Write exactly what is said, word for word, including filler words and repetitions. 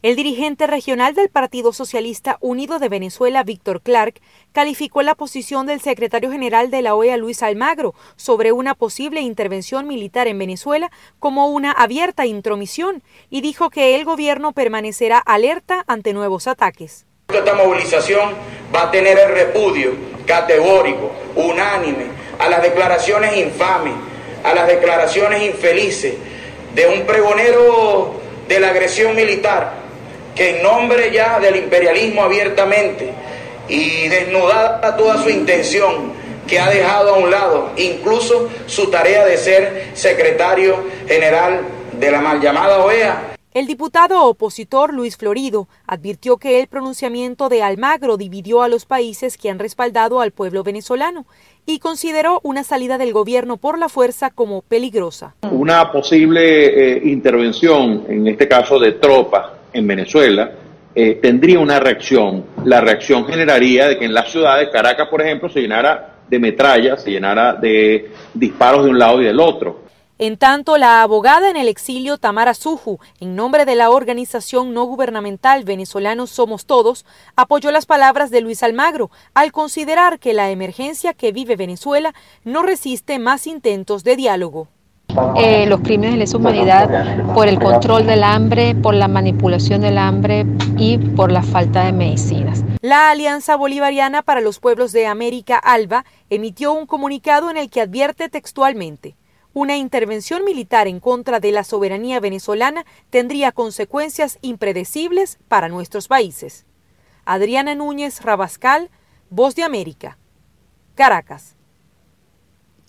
El dirigente regional del Partido Socialista Unido de Venezuela, Víctor Clark, calificó la posición del secretario general de la O E A, Luis Almagro, sobre una posible intervención militar en Venezuela como una abierta intromisión y dijo que el gobierno permanecerá alerta ante nuevos ataques. Esta movilización va a tener el repudio categórico, unánime, a las declaraciones infames, a las declaraciones infelices de un pregonero de la agresión militar, que en nombre ya del imperialismo abiertamente y desnudada toda su intención, que ha dejado a un lado incluso su tarea de ser secretario general de la mal llamada O E A. El diputado opositor Luis Florido advirtió que el pronunciamiento de Almagro dividió a los países que han respaldado al pueblo venezolano y consideró una salida del gobierno por la fuerza como peligrosa. Una posible eh, intervención, en este caso de tropas en Venezuela, eh, tendría una reacción. La reacción generaría de que en las ciudades, Caracas por ejemplo, se llenara de metrallas, se llenara de disparos de un lado y del otro. En tanto, la abogada en el exilio Tamara Suju, en nombre de la organización no gubernamental Venezolanos Somos Todos, apoyó las palabras de Luis Almagro al considerar que la emergencia que vive Venezuela no resiste más intentos de diálogo. Eh, los crímenes de lesa humanidad por el control del hambre, por la manipulación del hambre y por la falta de medicinas. La Alianza Bolivariana para los Pueblos de América, ALBA, emitió un comunicado en el que advierte textualmente: una intervención militar en contra de la soberanía venezolana tendría consecuencias impredecibles para nuestros países. Adriana Núñez Rabascal, Voz de América, Caracas.